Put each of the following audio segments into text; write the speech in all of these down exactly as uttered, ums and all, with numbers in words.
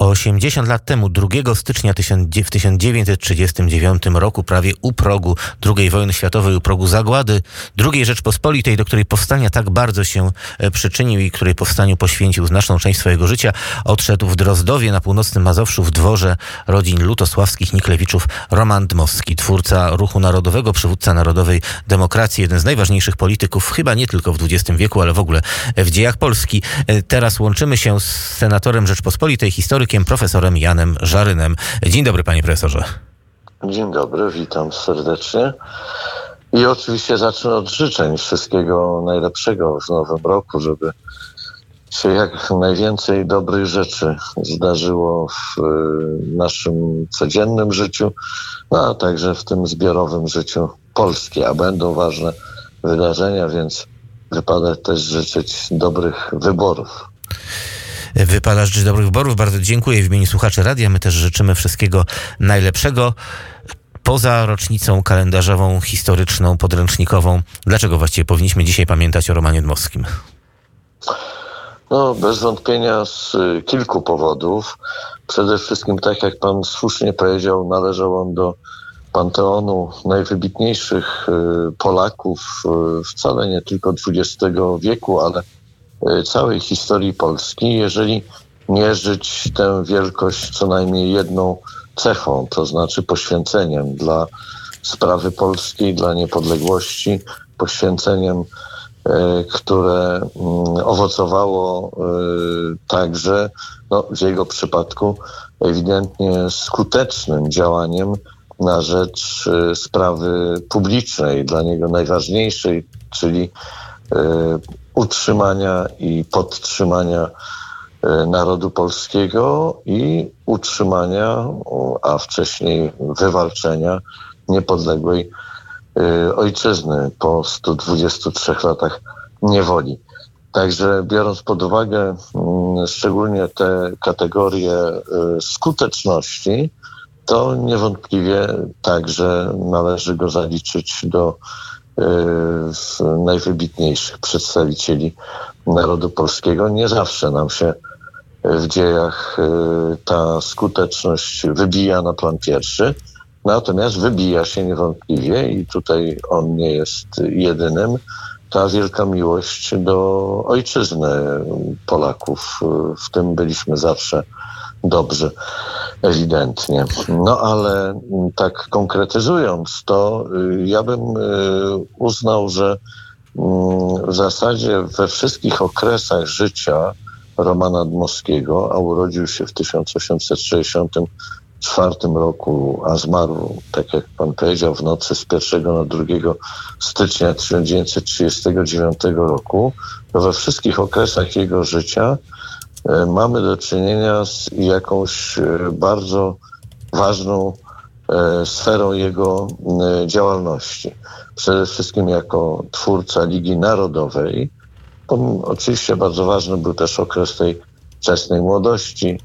osiemdziesiąt lat temu, drugiego stycznia w tysiąc dziewięćset trzydziestym dziewiątym roku, prawie u progu drugiej wojny światowej, u progu zagłady drugiej Rzeczpospolitej, do której powstania tak bardzo się przyczynił i której powstaniu poświęcił znaczną część swojego życia, odszedł w Drozdowie na północnym Mazowszu w dworze rodzin Lutosławskich Niklewiczów Roman Dmowski, twórca ruchu narodowego, przywódca narodowej demokracji, jeden z najważniejszych polityków, chyba nie tylko w dwudziestym wieku, ale w ogóle w dziejach Polski. Teraz łączymy się z senatorem Rzeczpospolitej, historykiem, profesorem Janem Żarynem. Dzień dobry, panie profesorze. Dzień dobry, witam serdecznie. I oczywiście zacznę od życzeń wszystkiego najlepszego w nowym roku, żeby się jak najwięcej dobrych rzeczy zdarzyło w naszym codziennym życiu, no a także w tym zbiorowym życiu Polski, a będą ważne wydarzenia, więc wypada też życzyć dobrych wyborów. Wypada życzyć dobrych wyborów. Bardzo dziękuję w imieniu słuchaczy radia. My też życzymy wszystkiego najlepszego. Poza rocznicą kalendarzową, historyczną, podręcznikową, dlaczego właściwie powinniśmy dzisiaj pamiętać o Romanie Dmowskim? No, bez wątpienia z kilku powodów. Przede wszystkim, tak jak pan słusznie powiedział, należał on do panteonu najwybitniejszych Polaków wcale nie tylko dwudziestego wieku, ale całej historii Polski, jeżeli mierzyć tę wielkość co najmniej jedną cechą, to znaczy poświęceniem dla sprawy polskiej, dla niepodległości, poświęceniem, które owocowało także, no, w jego przypadku ewidentnie skutecznym działaniem na rzecz sprawy publicznej, dla niego najważniejszej, czyli utrzymania i podtrzymania narodu polskiego i utrzymania, a wcześniej wywalczenia niepodległej ojczyzny po stu dwudziestu trzech latach niewoli. Także biorąc pod uwagę szczególnie te kategorie skuteczności, to niewątpliwie także należy go zaliczyć do najwybitniejszych przedstawicieli narodu polskiego. Nie zawsze nam się w dziejach ta skuteczność wybija na plan pierwszy, natomiast wybija się niewątpliwie i tutaj on nie jest jedynym, ta wielka miłość do ojczyzny Polaków. W tym byliśmy zawsze dobrzy, ewidentnie. No ale tak konkretyzując to, ja bym uznał, że w zasadzie we wszystkich okresach życia Romana Dmowskiego, a urodził się w tysiąc osiemset sześćdziesiątym czwartym roku, a zmarł, tak jak pan powiedział, w nocy z pierwszego na drugiego stycznia tysiąc dziewięćset trzydziestego dziewiątego roku, to we wszystkich okresach jego życia mamy do czynienia z jakąś bardzo ważną sferą jego działalności. Przede wszystkim jako twórca Ligi Narodowej. Oczywiście bardzo ważny był też okres tej wczesnej młodości,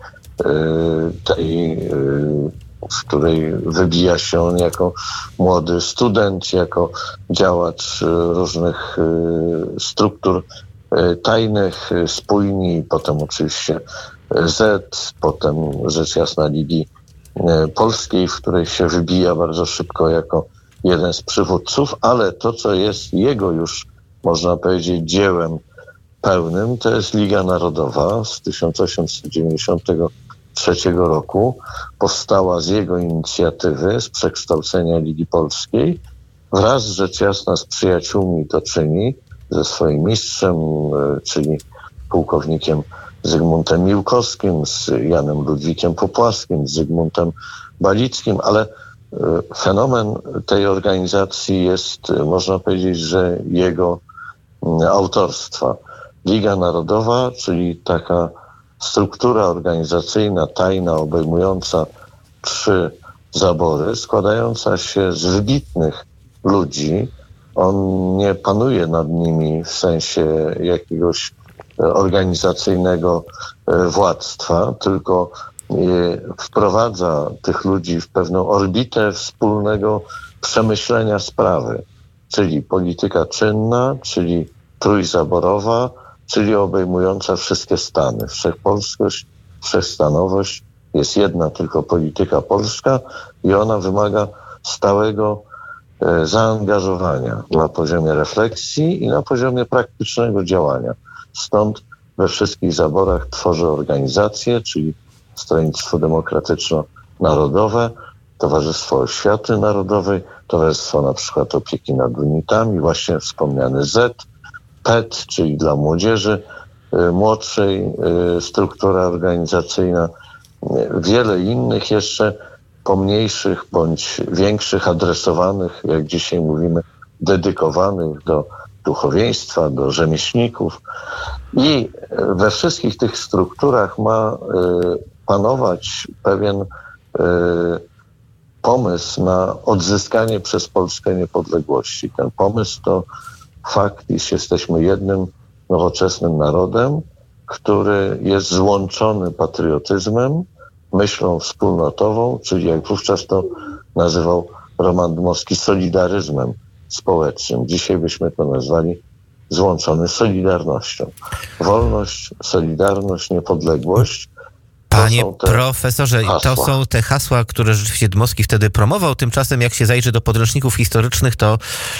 tej, w której wybija się on jako młody student, jako działacz różnych struktur tajnych, spójni, potem oczywiście Z, potem rzecz jasna Ligi Polskiej, w której się wybija bardzo szybko jako jeden z przywódców, ale to, co jest jego już, można powiedzieć, dziełem pełnym, to jest Liga Narodowa z tysiąc osiemset dziewięćdziesiątego trzeciego roku. Powstała z jego inicjatywy, z przekształcenia Ligi Polskiej, wraz rzecz jasna z przyjaciółmi to czyni, ze swoim mistrzem, czyli pułkownikiem Zygmuntem Miłkowskim, z Janem Ludwikiem Popławskim, z Zygmuntem Balickim, ale fenomen tej organizacji jest, można powiedzieć, że jego autorstwa. Liga Narodowa, czyli taka struktura organizacyjna, tajna, obejmująca trzy zabory, składająca się z wybitnych ludzi. On nie panuje nad nimi w sensie jakiegoś organizacyjnego władztwa, tylko wprowadza tych ludzi w pewną orbitę wspólnego przemyślenia sprawy, czyli polityka czynna, czyli trójzaborowa, czyli obejmująca wszystkie stany, wszechpolskość, wszechstanowość Jest jedna tylko polityka polska i ona wymaga stałego e, zaangażowania na poziomie refleksji i na poziomie praktycznego działania. Stąd we wszystkich zaborach tworzę organizacje, czyli Stronnictwo Demokratyczno-Narodowe, Towarzystwo Oświaty Narodowej, Towarzystwo na przykład Opieki nad Unitami, właśnie wspomniany Z, P E T, czyli dla młodzieży y, młodszej, y, struktura organizacyjna, y, wiele innych jeszcze pomniejszych bądź większych, adresowanych, jak dzisiaj mówimy, dedykowanych do duchowieństwa, do rzemieślników. I we wszystkich tych strukturach ma y, panować pewien y, pomysł na odzyskanie przez Polskę niepodległości. Ten pomysł to fakt, iż jesteśmy jednym nowoczesnym narodem, który jest złączony patriotyzmem, myślą wspólnotową, czyli jak wówczas to nazywał Roman Dmowski, solidaryzmem społecznym. Dzisiaj byśmy to nazwali złączony solidarnością. Wolność, solidarność, niepodległość. Panie profesorze, hasła. To są te hasła, które rzeczywiście Dmowski wtedy promował. Tymczasem jak się zajrzy do podręczników historycznych, to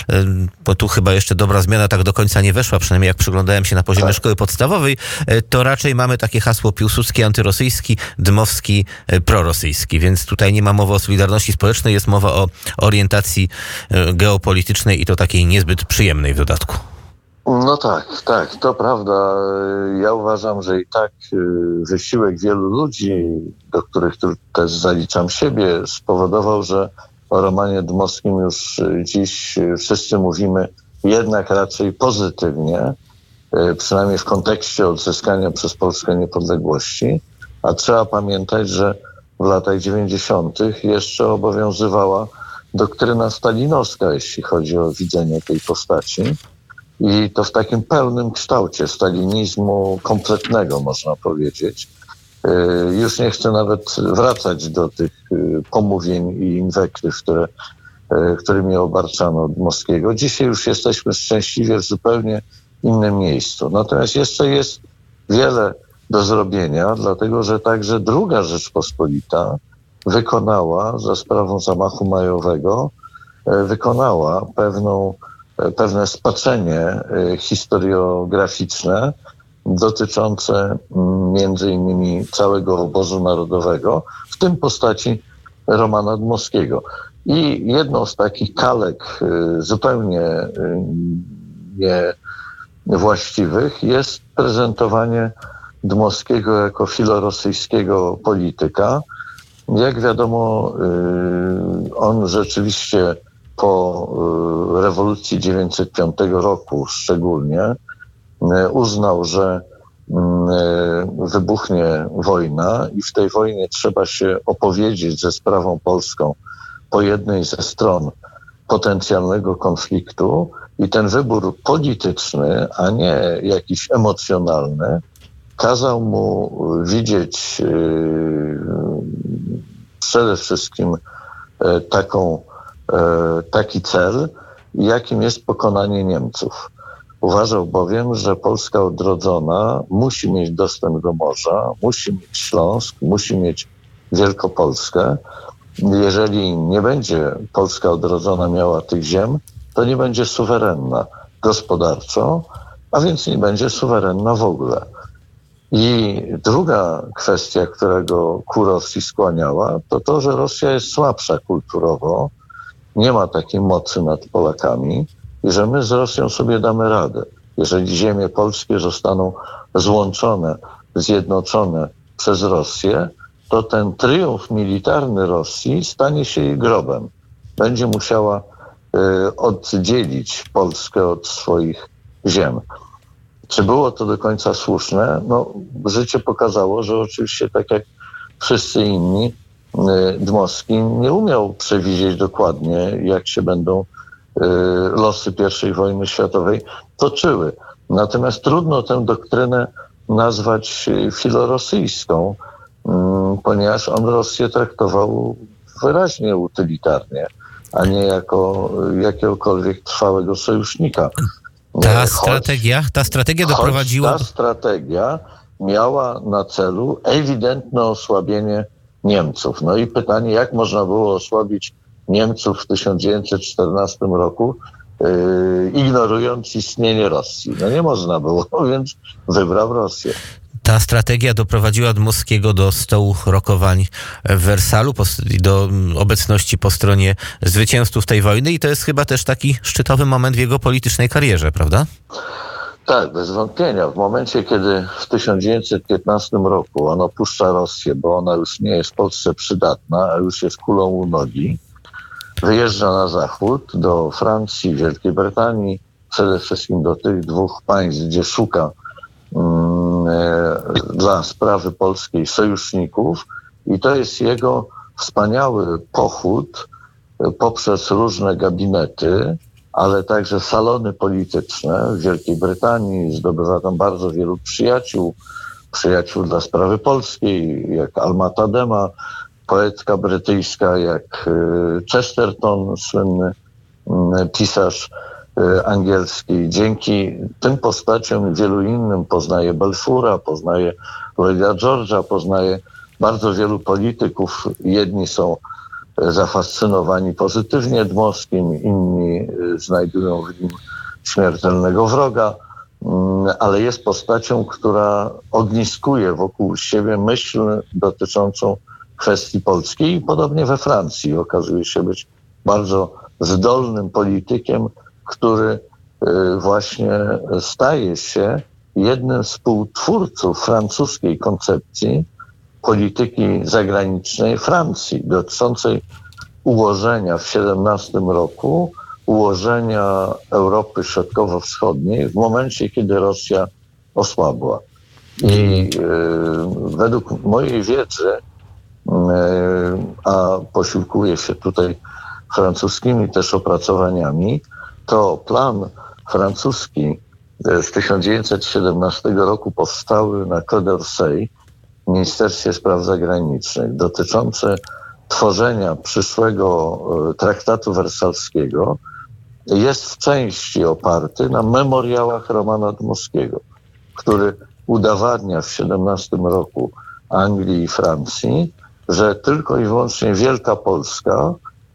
bo tu chyba jeszcze dobra zmiana tak do końca nie weszła, przynajmniej jak przyglądałem się na poziomie tak. szkoły podstawowej, to raczej mamy takie hasło Piłsudski antyrosyjski, Dmowski prorosyjski, więc tutaj nie ma mowy o solidarności społecznej, jest mowa o orientacji geopolitycznej i to takiej niezbyt przyjemnej w dodatku. No tak, tak, to prawda. Ja uważam, że i tak wysiłek wielu ludzi, do których tu też zaliczam siebie, spowodował, że o Romanie Dmowskim już dziś wszyscy mówimy jednak raczej pozytywnie, przynajmniej w kontekście odzyskania przez Polskę niepodległości, a trzeba pamiętać, że w latach dziewięćdziesiątych jeszcze obowiązywała doktryna stalinowska, jeśli chodzi o widzenie tej postaci. I to w takim pełnym kształcie stalinizmu kompletnego, można powiedzieć. Już nie chcę nawet wracać do tych pomówień i inwektyw, które, którymi obarczano Dmowskiego. Dzisiaj już jesteśmy szczęśliwie w zupełnie innym miejscu. Natomiast jeszcze jest wiele do zrobienia, dlatego że także druga Rzeczpospolita wykonała za sprawą zamachu majowego, wykonała pewną pewne spaczenie historiograficzne dotyczące między innymi całego obozu narodowego, w tym postaci Romana Dmowskiego. I jedną z takich kalek zupełnie niewłaściwych jest prezentowanie Dmowskiego jako filorosyjskiego polityka. Jak wiadomo, on rzeczywiście po rewolucji tysiąc dziewięćset piątego roku szczególnie uznał, że wybuchnie wojna i w tej wojnie trzeba się opowiedzieć ze sprawą polską po jednej ze stron potencjalnego konfliktu i ten wybór polityczny, a nie jakiś emocjonalny, kazał mu widzieć przede wszystkim taką taki cel, jakim jest pokonanie Niemców. Uważał bowiem, że Polska odrodzona musi mieć dostęp do morza, musi mieć Śląsk, musi mieć Wielkopolskę. Jeżeli nie będzie Polska odrodzona miała tych ziem, to nie będzie suwerenna gospodarczo, a więc nie będzie suwerenna w ogóle. I druga kwestia, która go ku Rosji skłaniała, to to, że Rosja jest słabsza kulturowo, nie ma takiej mocy nad Polakami i że my z Rosją sobie damy radę. Jeżeli ziemie polskie zostaną złączone, zjednoczone przez Rosję, to ten triumf militarny Rosji stanie się jej grobem. Będzie musiała y, oddzielić Polskę od swoich ziem. Czy było to do końca słuszne? No, życie pokazało, że oczywiście tak jak wszyscy inni, Dmowski nie umiał przewidzieć dokładnie, jak się będą losy pierwszej wojny światowej toczyły. Natomiast trudno tę doktrynę nazwać filorosyjską, ponieważ on Rosję traktował wyraźnie utylitarnie, a nie jako jakiegokolwiek trwałego sojusznika. Ta choć, strategia, ta strategia doprowadziła... Ta strategia miała na celu ewidentne osłabienie Niemców. No i pytanie, jak można było osłabić Niemców w tysiąc dziewięćset czternastym roku, yy, ignorując istnienie Rosji. No nie można było, więc wybrał Rosję. Ta strategia doprowadziła Dmowskiego do stołu rokowań w Wersalu, do obecności po stronie zwycięzców tej wojny i to jest chyba też taki szczytowy moment w jego politycznej karierze, prawda? Tak, bez wątpienia. W momencie, kiedy w tysiąc dziewięćset piętnastym roku on opuszcza Rosję, bo ona już nie jest Polsce przydatna, a już jest kulą u nogi, wyjeżdża na zachód do Francji, Wielkiej Brytanii, przede wszystkim do tych dwóch państw, gdzie szuka um, e, dla sprawy polskiej sojuszników i to jest jego wspaniały pochód e, poprzez różne gabinety, ale także salony polityczne w Wielkiej Brytanii. Zdobywa tam bardzo wielu przyjaciół, przyjaciół dla sprawy polskiej, jak Alma Tadema, poetka brytyjska, jak Chesterton, słynny pisarz angielski. Dzięki tym postaciom i wielu innym poznaje Balfoura, poznaje Lloyda George'a, poznaje bardzo wielu polityków. Jedni są zafascynowani pozytywnie Dmowskim, inni znajdują w nim śmiertelnego wroga, ale jest postacią, która ogniskuje wokół siebie myśl dotyczącą kwestii polskiej i podobnie we Francji okazuje się być bardzo zdolnym politykiem, który właśnie staje się jednym z współtwórców francuskiej koncepcji polityki zagranicznej Francji, dotyczącej ułożenia w siedemnastym roku, ułożenia Europy Środkowo-Wschodniej w momencie, kiedy Rosja osłabła. I y, według mojej wiedzy, y, a posiłkuję się tutaj francuskimi też opracowaniami, to plan francuski z tysiąc dziewięćset siedemnastego roku powstały na Quai d'Orsay, w Ministerstwie Spraw Zagranicznych, dotyczące tworzenia przyszłego traktatu wersalskiego, jest w części oparty na memoriałach Romana Dmowskiego, który udowadnia w siedemnastym roku Anglii i Francji, że tylko i wyłącznie Wielka Polska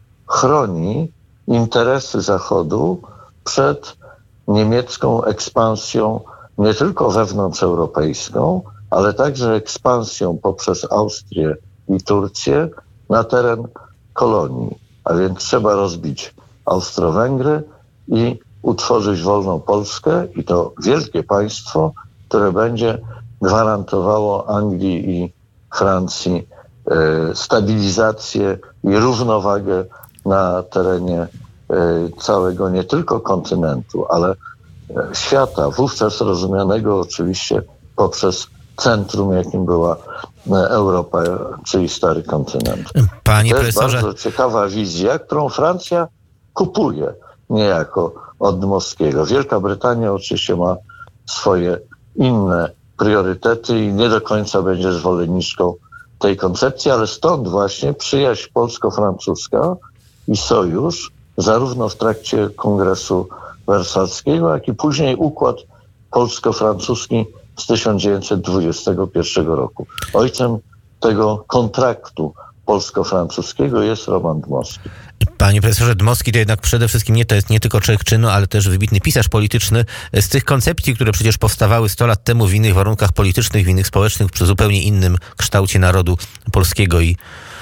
chroni interesy Zachodu przed niemiecką ekspansją nie tylko wewnątrzeuropejską, ale także ekspansją poprzez Austrię i Turcję na teren kolonii. A więc trzeba rozbić Austro-Węgry i utworzyć wolną Polskę i to wielkie państwo, które będzie gwarantowało Anglii i Francji e, stabilizację i równowagę na terenie e, całego nie tylko kontynentu, ale e, świata, wówczas rozumianego oczywiście poprzez centrum, jakim była Europa, czyli stary kontynent. Panie to jest profesorze... bardzo ciekawa wizja, którą Francja kupuje niejako od Dmowskiego. Wielka Brytania oczywiście ma swoje inne priorytety i nie do końca będzie zwolenniczką tej koncepcji, ale stąd właśnie przyjaźń polsko-francuska i sojusz, zarówno w trakcie Kongresu Wersalskiego, jak i później układ polsko-francuski z tysiąc dziewięćset dwudziestego pierwszego roku. Ojcem tego kontraktu polsko-francuskiego jest Roman Dmowski. Panie profesorze, Dmowski to jednak przede wszystkim nie, to jest nie tylko człowiek czynu, ale też wybitny pisarz polityczny. Z tych koncepcji, które przecież powstawały sto lat temu w innych warunkach politycznych, w innych społecznych, przy zupełnie innym kształcie narodu polskiego i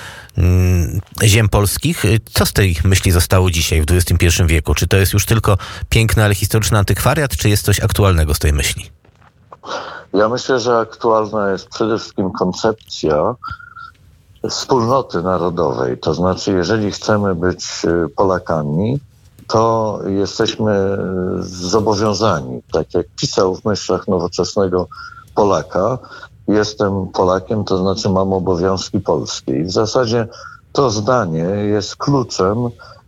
mm, ziem polskich. Co z tej myśli zostało dzisiaj w dwudziestym pierwszym wieku? Czy to jest już tylko piękny, ale historyczny antykwariat, czy jest coś aktualnego z tej myśli? Ja myślę, że aktualna jest przede wszystkim koncepcja wspólnoty narodowej. To znaczy, jeżeli chcemy być Polakami, to jesteśmy zobowiązani. Tak jak pisał w myślach nowoczesnego Polaka, jestem Polakiem, to znaczy mam obowiązki polskie. I w zasadzie to zdanie jest kluczem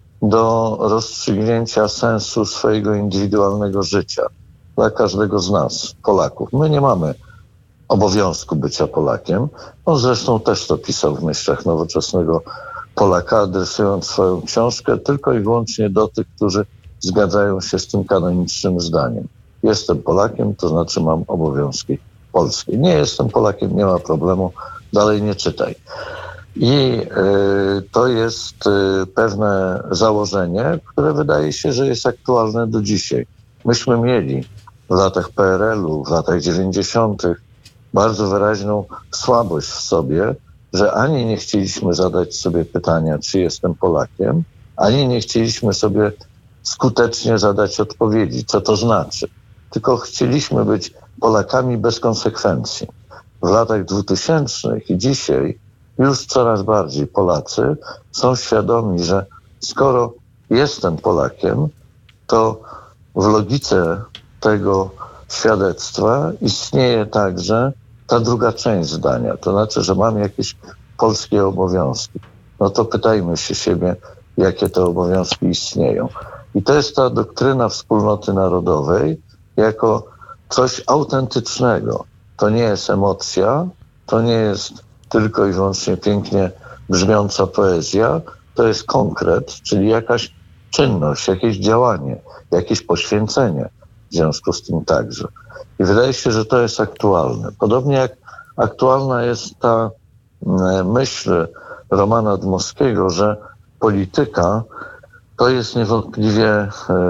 do rozstrzygnięcia sensu swojego indywidualnego życia dla każdego z nas, Polaków. My nie mamy obowiązku bycia Polakiem. On zresztą też to pisał w myślach nowoczesnego Polaka, adresując swoją książkę tylko i wyłącznie do tych, którzy zgadzają się z tym kanonicznym zdaniem. Jestem Polakiem, to znaczy mam obowiązki polskie. Nie jestem Polakiem, nie ma problemu, dalej nie czytaj. I to jest pewne założenie, które wydaje się, że jest aktualne do dzisiaj. Myśmy mieli w latach P R L-u, w latach dziewięćdziesiątych bardzo wyraźną słabość w sobie, że ani nie chcieliśmy zadać sobie pytania, czy jestem Polakiem, ani nie chcieliśmy sobie skutecznie zadać odpowiedzi, co to znaczy. Tylko chcieliśmy być Polakami bez konsekwencji. W latach dwutysięcznych i dzisiaj już coraz bardziej Polacy są świadomi, że skoro jestem Polakiem, to w logice tego świadectwa istnieje także ta druga część zdania, to znaczy, że mam jakieś polskie obowiązki. No to pytajmy się siebie, jakie te obowiązki istnieją. I to jest ta doktryna wspólnoty narodowej jako coś autentycznego. To nie jest emocja, to nie jest tylko i wyłącznie pięknie brzmiąca poezja, to jest konkret, czyli jakaś czynność, jakieś działanie, jakieś poświęcenie w związku z tym także. I wydaje się, że to jest aktualne. Podobnie jak aktualna jest ta myśl Romana Dmowskiego, że polityka to jest niewątpliwie e,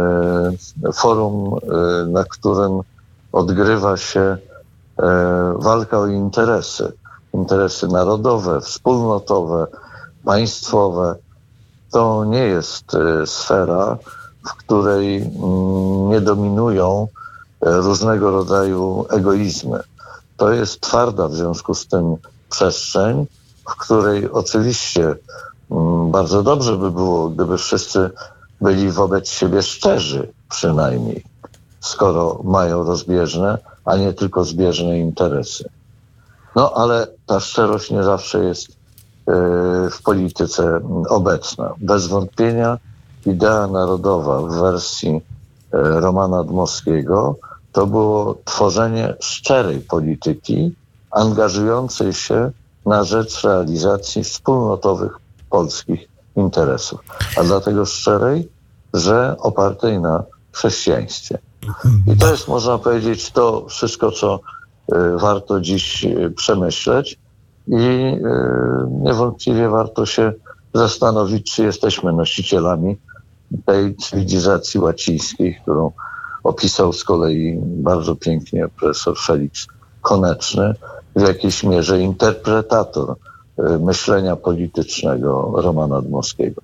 forum, e, na którym odgrywa się e, walka o interesy. Interesy narodowe, wspólnotowe, państwowe. To nie jest e, sfera, w której mm, nie dominują e, różnego rodzaju egoizmy. To jest twarda w związku z tym przestrzeń, w której oczywiście mm, bardzo dobrze by było, gdyby wszyscy byli wobec siebie szczerzy przynajmniej, skoro mają rozbieżne, a nie tylko zbieżne interesy. No ale ta szczerość nie zawsze jest yy, w polityce obecna. Bez wątpienia idea narodowa w wersji yy, Romana Dmowskiego to było tworzenie szczerej polityki, angażującej się na rzecz realizacji wspólnotowych polskich interesów. A dlatego szczerej, że opartej na chrześcijaństwie. I to jest, można powiedzieć, to wszystko, co y, warto dziś y, przemyśleć i y, niewątpliwie warto się zastanowić, czy jesteśmy nosicielami tej cywilizacji łacińskiej, którą opisał z kolei bardzo pięknie profesor Felix Koneczny, w jakiejś mierze interpretator y, myślenia politycznego Romana Dmowskiego.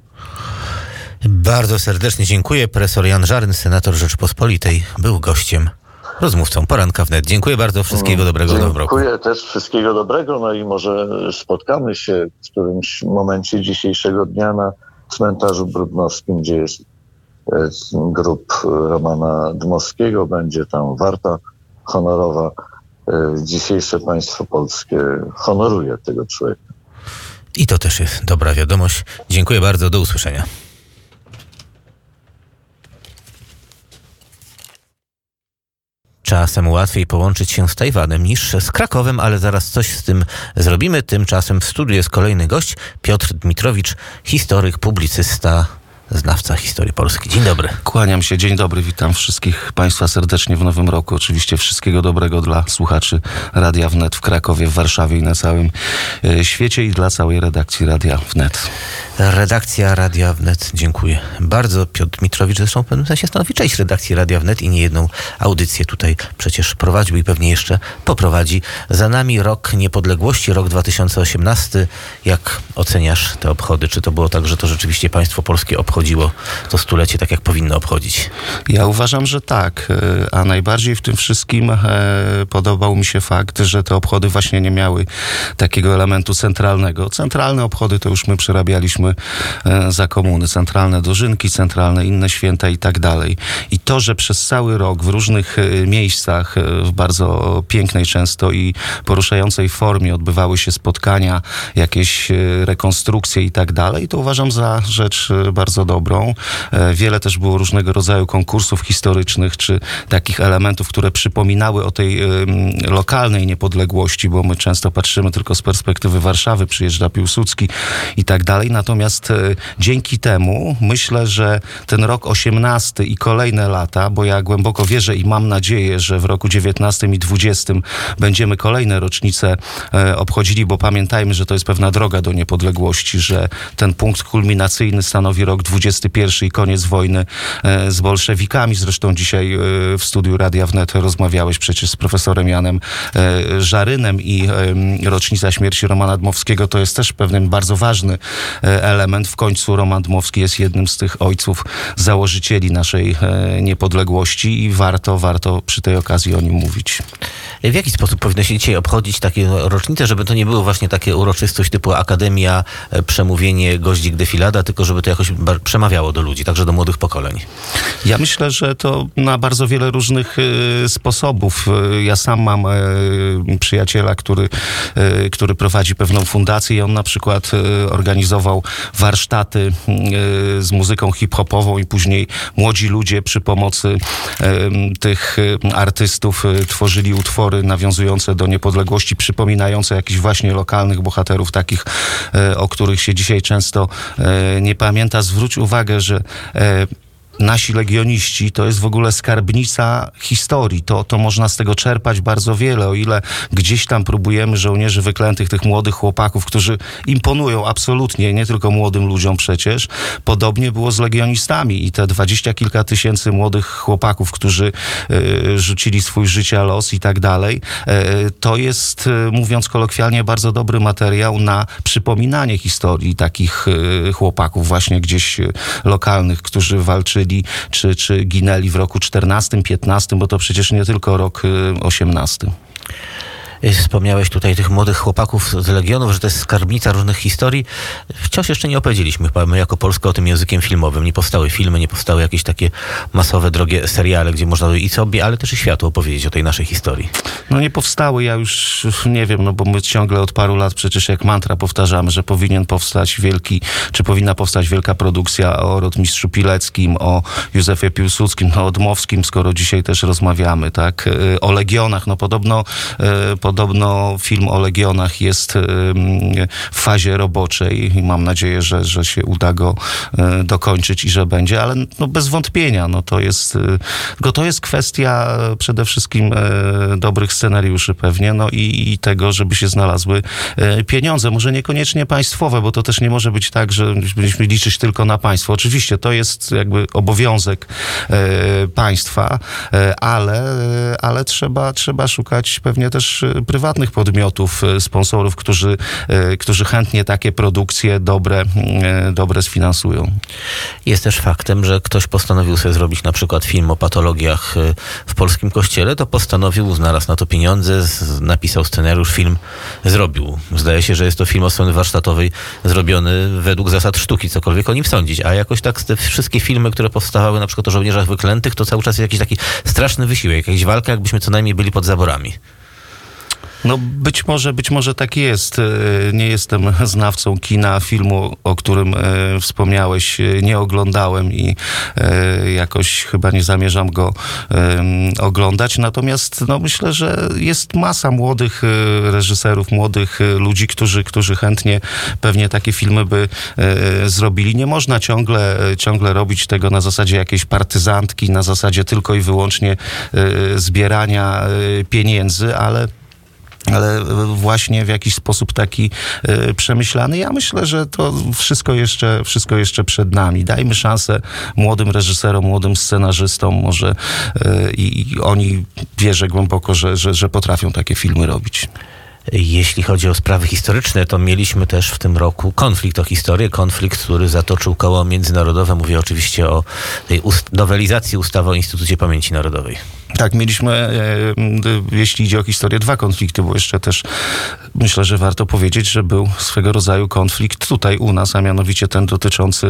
Bardzo serdecznie dziękuję. Profesor Jan Żaryn, senator Rzeczypospolitej, był gościem, rozmówcą Poranka Wnet. Dziękuję bardzo, wszystkiego dobrego. Dziękuję też, wszystkiego dobrego, no i może spotkamy się w którymś momencie dzisiejszego dnia na cmentarzu brudnowskim, gdzie jest grób Romana Dmowskiego, będzie tam warta honorowa. Dzisiejsze państwo polskie honoruje tego człowieka. I to też jest dobra wiadomość. Dziękuję bardzo, do usłyszenia. Czasem łatwiej połączyć się z Tajwanem niż z Krakowem, ale zaraz coś z tym zrobimy. Tymczasem w studiu jest kolejny gość, Piotr Dmitrowicz, historyk, publicysta, znawca historii Polski. Dzień dobry. Kłaniam się, dzień dobry, witam wszystkich Państwa serdecznie w nowym roku. Oczywiście wszystkiego dobrego dla słuchaczy Radia Wnet w Krakowie, w Warszawie i na całym e, świecie i dla całej redakcji Radia Wnet. Redakcja Radia Wnet, dziękuję bardzo. Piotr Dmitrowicz zresztą w pewnym sensie stanowi część redakcji Radia Wnet i nie jedną audycję tutaj przecież prowadził i pewnie jeszcze poprowadzi. Za nami rok niepodległości, rok dwa tysiące osiemnasty. Jak oceniasz te obchody? Czy to było tak, że to rzeczywiście państwo polskie obchodziło to stulecie tak, jak powinno obchodzić? Ja uważam, że tak, a najbardziej w tym wszystkim podobał mi się fakt, że te obchody właśnie nie miały takiego elementu centralnego. Centralne obchody to już my przerabialiśmy za komuny. Centralne dożynki, centralne inne święta i tak dalej. I to, że przez cały rok w różnych miejscach, w bardzo pięknej często i poruszającej formie odbywały się spotkania, jakieś rekonstrukcje i tak dalej, to uważam za rzecz bardzo dobrą. Wiele też było różnego rodzaju konkursów historycznych, czy takich elementów, które przypominały o tej lokalnej niepodległości, bo my często patrzymy tylko z perspektywy Warszawy, przyjeżdża Piłsudski i tak dalej. Natomiast dzięki temu myślę, że ten rok osiemnasty i kolejne lata, bo ja głęboko wierzę i mam nadzieję, że w roku dziewiętnastym i dwudziestym będziemy kolejne rocznice obchodzili, bo pamiętajmy, że to jest pewna droga do niepodległości, że ten punkt kulminacyjny stanowi rok dwudziesty pierwszy i koniec wojny z bolszewikami. Zresztą dzisiaj w studiu Radia Wnet rozmawiałeś przecież z profesorem Janem Żarynem i rocznica śmierci Romana Dmowskiego to jest też pewien bardzo ważny element. W końcu Roman Dmowski jest jednym z tych ojców założycieli naszej niepodległości i warto, warto przy tej okazji o nim mówić. W jaki sposób powinno się dzisiaj obchodzić takie rocznice, żeby to nie było właśnie takie uroczystość typu akademia, przemówienie, goździk, defilada, tylko żeby to jakoś przemawiało do ludzi, także do młodych pokoleń? Ja myślę, że to na bardzo wiele różnych y, sposobów. Ja sam mam y, przyjaciela, który, y, który prowadzi pewną fundację i on na przykład y, organizował warsztaty y, z muzyką hip-hopową i później młodzi ludzie przy pomocy y, tych y, artystów y, tworzyli utwory nawiązujące do niepodległości, przypominające jakichś właśnie lokalnych bohaterów, takich, y, o których się dzisiaj często y, nie pamięta. Zwróć uwagę, że y, nasi legioniści to jest w ogóle skarbnica historii. To, to można z tego czerpać bardzo wiele. O ile gdzieś tam próbujemy żołnierzy wyklętych, tych młodych chłopaków, którzy imponują absolutnie, nie tylko młodym ludziom przecież. Podobnie było z legionistami i te dwadzieścia kilka tysięcy młodych chłopaków, którzy y, rzucili swój życia los i tak dalej. Y, to jest, y, mówiąc kolokwialnie, bardzo dobry materiał na przypominanie historii takich y, chłopaków właśnie gdzieś y, lokalnych, którzy walczyli Czy, czy ginęli w roku czternastym, piętnastym, bo to przecież nie tylko rok osiemnasty. Wspomniałeś tutaj tych młodych chłopaków z Legionów, że to jest skarbnica różnych historii. Wciąż jeszcze nie opowiedzieliśmy, chyba my jako Polska, o tym językiem filmowym. Nie powstały filmy, nie powstały jakieś takie masowe, drogie seriale, gdzie można i sobie, ale też i światu opowiedzieć o tej naszej historii. No nie powstały, ja już nie wiem, no bo my ciągle od paru lat przecież jak mantra powtarzamy, że powinien powstać wielki, czy powinna powstać wielka produkcja o Rotmistrzu Pileckim, o Józefie Piłsudskim, no o Dmowskim, skoro dzisiaj też rozmawiamy, tak? O Legionach, no podobno Podobno film o Legionach jest w fazie roboczej i mam nadzieję, że, że się uda go dokończyć i że będzie, ale no bez wątpienia, no to jest, tylko to jest kwestia przede wszystkim dobrych scenariuszy pewnie, no i, i tego, żeby się znalazły pieniądze, może niekoniecznie państwowe, bo to też nie może być tak, że będziemy liczyć tylko na państwo. Oczywiście to jest jakby obowiązek państwa, ale, ale trzeba, trzeba szukać pewnie też prywatnych podmiotów, sponsorów, którzy, którzy chętnie takie produkcje dobre, dobre sfinansują. Jest też faktem, że ktoś postanowił sobie zrobić na przykład film o patologiach w polskim kościele, to postanowił, znalazł na to pieniądze, napisał scenariusz, film zrobił. Zdaje się, że jest to film od strony warsztatowej zrobiony według zasad sztuki, cokolwiek o nim sądzić, a jakoś tak te wszystkie filmy, które powstawały na przykład o żołnierzach wyklętych, to cały czas jest jakiś taki straszny wysiłek, jakaś walka, jakbyśmy co najmniej byli pod zaborami. No być może, być może tak jest. Nie jestem znawcą kina, filmu, o którym e, wspomniałeś, nie oglądałem i e, jakoś chyba nie zamierzam go e, oglądać. Natomiast no, myślę, że jest masa młodych e, reżyserów, młodych e, ludzi, którzy, którzy chętnie pewnie takie filmy by e, zrobili. Nie można ciągle, ciągle robić tego na zasadzie jakiejś partyzantki, na zasadzie tylko i wyłącznie e, zbierania e, pieniędzy, ale ale właśnie w jakiś sposób taki y, przemyślany. Ja myślę, że to wszystko jeszcze, wszystko jeszcze przed nami. Dajmy szansę młodym reżyserom, młodym scenarzystom, może y, i oni, wierzę głęboko, że, że, że potrafią takie filmy robić. Jeśli chodzi o sprawy historyczne, to mieliśmy też w tym roku konflikt o historię, konflikt, który zatoczył koło międzynarodowe. Mówię oczywiście o tej ust- nowelizacji ustawy o Instytucie Pamięci Narodowej. Tak, mieliśmy, e, jeśli idzie o historię, dwa konflikty, bo jeszcze też myślę, że warto powiedzieć, że był swego rodzaju konflikt tutaj u nas, a mianowicie ten dotyczący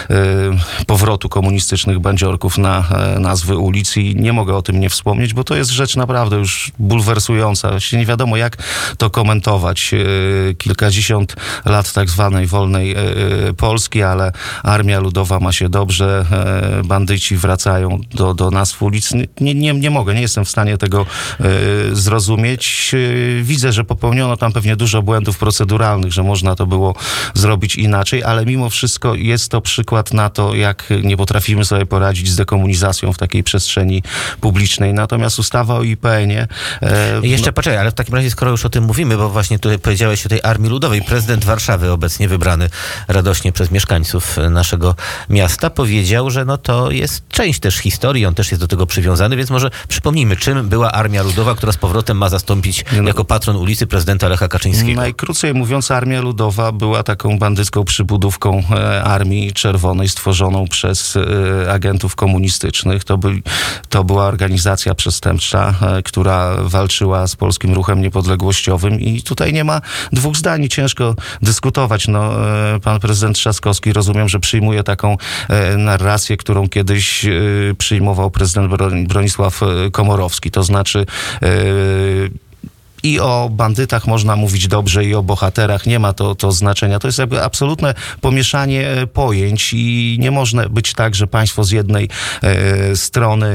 e, powrotu komunistycznych bandziorków na e, nazwy ulic i nie mogę o tym nie wspomnieć, bo to jest rzecz naprawdę już bulwersująca. Właściwie nie wiadomo, jak to komentować. E, kilkadziesiąt lat tak zwanej wolnej e, Polski, ale Armia Ludowa ma się dobrze, e, bandyci wracają do, do nazw ulic. Nie, nie, nie mogę, nie jestem w stanie tego y, zrozumieć. Y, widzę, że popełniono tam pewnie dużo błędów proceduralnych, że można to było zrobić inaczej, ale mimo wszystko jest to przykład na to, jak nie potrafimy sobie poradzić z dekomunizacją w takiej przestrzeni publicznej. Natomiast ustawa o I P N ie... E, Jeszcze no, poczekaj, ale w takim razie, skoro już o tym mówimy, bo właśnie tutaj powiedziałeś o tej Armii Ludowej, prezydent Warszawy, obecnie wybrany radośnie przez mieszkańców naszego miasta, powiedział, że no to jest część też historii, on też jest do tego przywiązany, więc może przypomnijmy, czym była Armia Ludowa, która z powrotem ma zastąpić no, jako patron ulicy prezydenta Lecha Kaczyńskiego. Najkrócej mówiąc, Armia Ludowa była taką bandycką przybudówką e, Armii Czerwonej stworzoną przez e, agentów komunistycznych. To, by, to była organizacja przestępcza, e, która walczyła z polskim ruchem niepodległościowym i tutaj nie ma dwóch zdań. Ciężko dyskutować. No, e, pan prezydent Trzaskowski, rozumiem, że przyjmuje taką e, narrację, którą kiedyś e, przyjmował prezydent Bronisław Komorowski, to znaczy yy, i o bandytach można mówić dobrze, i o bohaterach. Nie ma to, to znaczenia. To jest jakby absolutne pomieszanie pojęć i nie może być tak, że państwo z jednej e, strony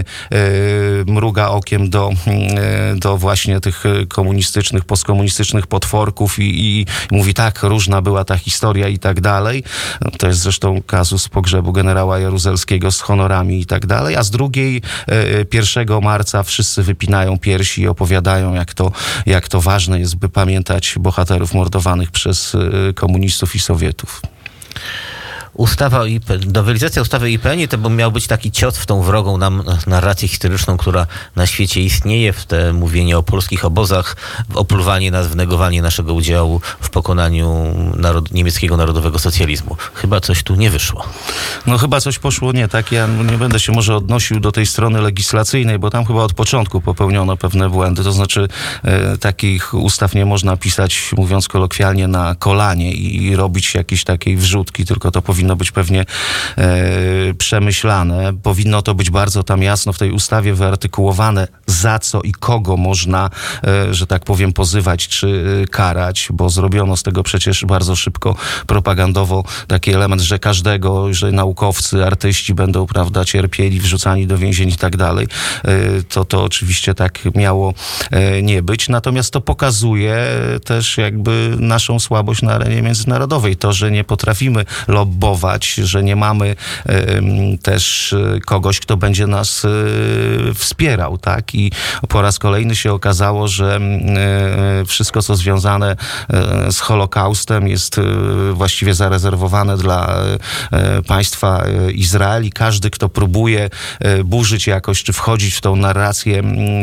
e, mruga okiem do, e, do właśnie tych komunistycznych, postkomunistycznych potworków i, i mówi tak, różna była ta historia i tak dalej. No, to jest zresztą kazus pogrzebu generała Jaruzelskiego z honorami i tak dalej. A z drugiej e, pierwszego marca wszyscy wypinają piersi i opowiadają, jak to, jak jak to ważne jest, by pamiętać bohaterów mordowanych przez komunistów i Sowietów. Ustawa o I P, nowelizacja ustawy o I P N ie to by miał być taki cios w tą wrogą nam narrację historyczną, która na świecie istnieje, w te mówienie o polskich obozach, w opluwanie nas, w negowanie naszego udziału w pokonaniu narod, niemieckiego narodowego socjalizmu. Chyba coś tu nie wyszło. No chyba coś poszło nie tak. Ja nie będę się może odnosił do tej strony legislacyjnej, bo tam chyba od początku popełniono pewne błędy. To znaczy e, takich ustaw nie można pisać, mówiąc kolokwialnie, na kolanie i, i robić jakieś takiej wrzutki, tylko to powinno być pewnie e, przemyślane. Powinno to być bardzo tam jasno w tej ustawie wyartykułowane, za co i kogo można, e, że tak powiem, pozywać czy e, karać, bo zrobiono z tego przecież bardzo szybko propagandowo taki element, że każdego, że naukowcy, artyści będą, prawda, cierpieli, wrzucani do więzień i tak dalej. E, to, to oczywiście tak miało e, nie być. Natomiast to pokazuje też jakby naszą słabość na arenie międzynarodowej. To, że nie potrafimy lobbować, że nie mamy y, też kogoś, kto będzie nas y, wspierał, tak? I po raz kolejny się okazało, że y, wszystko, co związane y, z Holokaustem jest y, właściwie zarezerwowane dla y, państwa y, Izrael i każdy, kto próbuje y, burzyć jakoś, czy wchodzić w tą narrację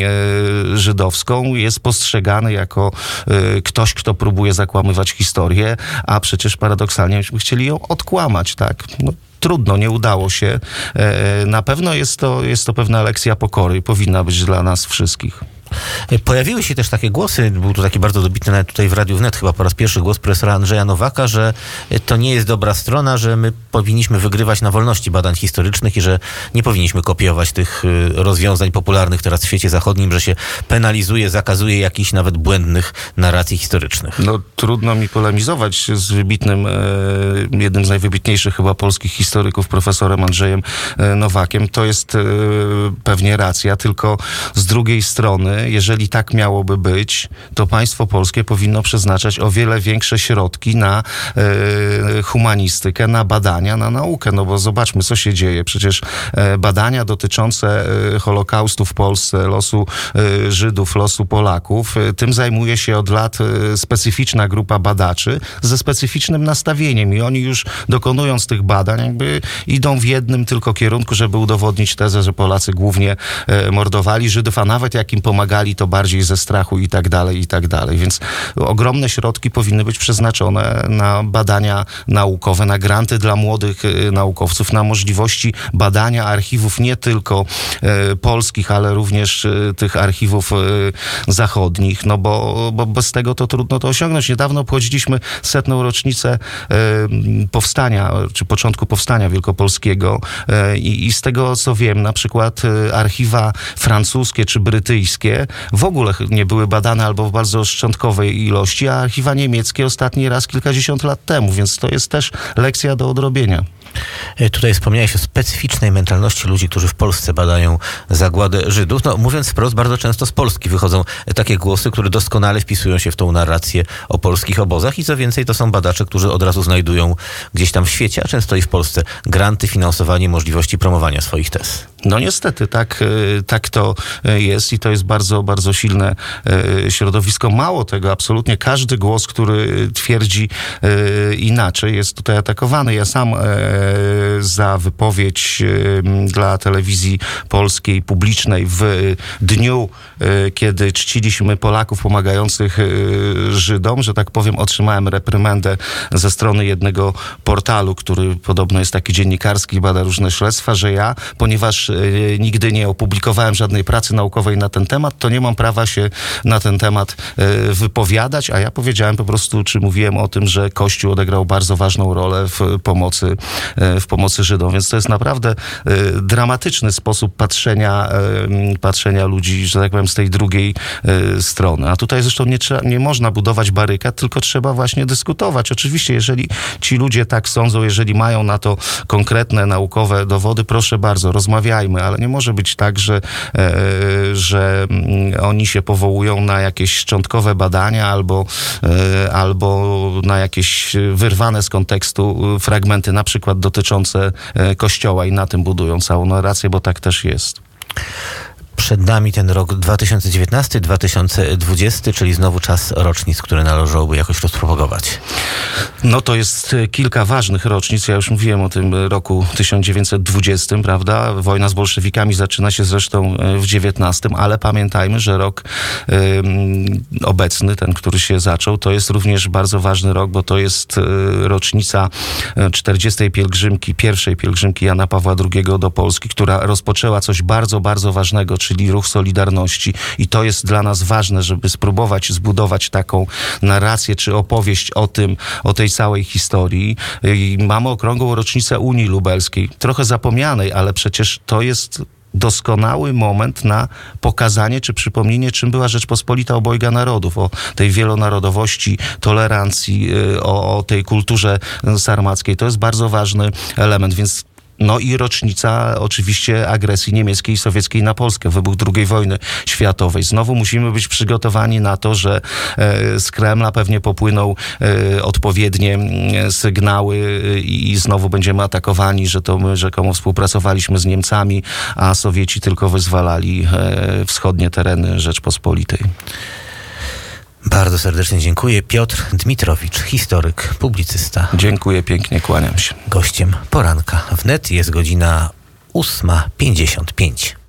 y, żydowską, jest postrzegany jako y, ktoś, kto próbuje zakłamywać historię, a przecież paradoksalnie myśmy chcieli ją odkłamać. Tak, no, trudno, nie udało się. E, na pewno jest to, jest to pewna lekcja pokory i powinna być dla nas wszystkich. Pojawiły się też takie głosy, był tu taki bardzo dobitny nawet tutaj w Radiu Wnet chyba po raz pierwszy głos profesora Andrzeja Nowaka, że to nie jest dobra strona, że my powinniśmy wygrywać na wolności badań historycznych i że nie powinniśmy kopiować tych rozwiązań popularnych teraz w świecie zachodnim, że się penalizuje, zakazuje jakichś nawet błędnych narracji historycznych. No trudno mi polemizować z wybitnym, jednym z najwybitniejszych chyba polskich historyków, profesorem Andrzejem Nowakiem. To jest pewnie racja, tylko z drugiej strony, jeżeli tak miałoby być, to państwo polskie powinno przeznaczać o wiele większe środki na e, humanistykę, na badania, na naukę. No bo zobaczmy, co się dzieje. Przecież e, badania dotyczące e, Holokaustu w Polsce, losu e, Żydów, losu Polaków, e, tym zajmuje się od lat e, specyficzna grupa badaczy ze specyficznym nastawieniem i oni już dokonując tych badań jakby idą w jednym tylko kierunku, żeby udowodnić tezę, że Polacy głównie e, mordowali Żydów, a nawet jak im pomagali pomagali to bardziej ze strachu i tak dalej, i tak dalej. Więc ogromne środki powinny być przeznaczone na badania naukowe, na granty dla młodych naukowców, na możliwości badania archiwów nie tylko e, polskich, ale również e, tych archiwów e, zachodnich, no bo, bo bez tego to trudno to osiągnąć. Niedawno obchodziliśmy setną rocznicę e, powstania, czy początku powstania wielkopolskiego e, i, i z tego co wiem, na przykład e, archiwa francuskie czy brytyjskie w ogóle nie były badane albo w bardzo szczątkowej ilości, a archiwa niemieckie ostatni raz kilkadziesiąt lat temu, więc to jest też lekcja do odrobienia. Tutaj wspomniałeś o specyficznej mentalności ludzi, którzy w Polsce badają zagładę Żydów. No, mówiąc wprost, bardzo często z Polski wychodzą takie głosy, które doskonale wpisują się w tą narrację o polskich obozach i co więcej, to są badacze, którzy od razu znajdują gdzieś tam w świecie, a często i w Polsce, granty, finansowanie, możliwości promowania swoich tez. No niestety, tak, tak to jest i to jest bardzo, bardzo silne środowisko. Mało tego, absolutnie każdy głos, który twierdzi inaczej, jest tutaj atakowany. Ja sam za wypowiedź dla telewizji polskiej publicznej w dniu, kiedy czciliśmy Polaków pomagających Żydom, że tak powiem, otrzymałem reprymendę ze strony jednego portalu, który podobno jest taki dziennikarski, bada różne śledztwa, że ja, ponieważ nigdy nie opublikowałem żadnej pracy naukowej na ten temat, to nie mam prawa się na ten temat wypowiadać, a ja powiedziałem po prostu, czy mówiłem o tym, że Kościół odegrał bardzo ważną rolę w pomocy, w pomocy Żydom, więc to jest naprawdę dramatyczny sposób patrzenia, patrzenia ludzi, że tak powiem, z tej drugiej strony. A tutaj zresztą nie, trzeba, nie można budować barykad, tylko trzeba właśnie dyskutować. Oczywiście, jeżeli ci ludzie tak sądzą, jeżeli mają na to konkretne naukowe dowody, proszę bardzo, rozmawiajmy, ale nie może być tak, że, że oni się powołują na jakieś szczątkowe badania albo, albo na jakieś wyrwane z kontekstu fragmenty, na przykład dotyczące Kościoła i na tym budują całą narrację, bo tak też jest. Przed nami ten rok dwa tysiące dziewiętnasty dwa tysiące dwudziesty, czyli znowu czas rocznic, które należałoby jakoś rozpropagować. No to jest kilka ważnych rocznic. Ja już mówiłem o tym roku tysiąc dziewięćset dwudziestym, prawda? Wojna z bolszewikami zaczyna się zresztą w dziewiętnastym, ale pamiętajmy, że rok um, obecny, ten, który się zaczął, to jest również bardzo ważny rok, bo to jest rocznica czterdziestej pielgrzymki, pierwszej pielgrzymki Jana Pawła drugiego do Polski, która rozpoczęła coś bardzo, bardzo ważnego, czyli ruch Solidarności. I to jest dla nas ważne, żeby spróbować zbudować taką narrację czy opowieść o tym, o tej całej historii. I mamy okrągłą rocznicę Unii Lubelskiej, trochę zapomnianej, ale przecież to jest doskonały moment na pokazanie czy przypomnienie, czym była Rzeczpospolita obojga narodów, o tej wielonarodowości, tolerancji, o, o tej kulturze sarmackiej. To jest bardzo ważny element, więc no i rocznica oczywiście agresji niemieckiej i sowieckiej na Polskę, wybuch drugiej wojny światowej. Znowu musimy być przygotowani na to, że e, z Kremla pewnie popłyną e, odpowiednie sygnały i, i znowu będziemy atakowani, że to my rzekomo współpracowaliśmy z Niemcami, a Sowieci tylko wyzwalali e, wschodnie tereny Rzeczpospolitej. Bardzo serdecznie dziękuję. Piotr Dmitrowicz, historyk, publicysta. Dziękuję pięknie, kłaniam się. Gościem poranka wnet jest godzina ósma pięćdziesiąt pięć.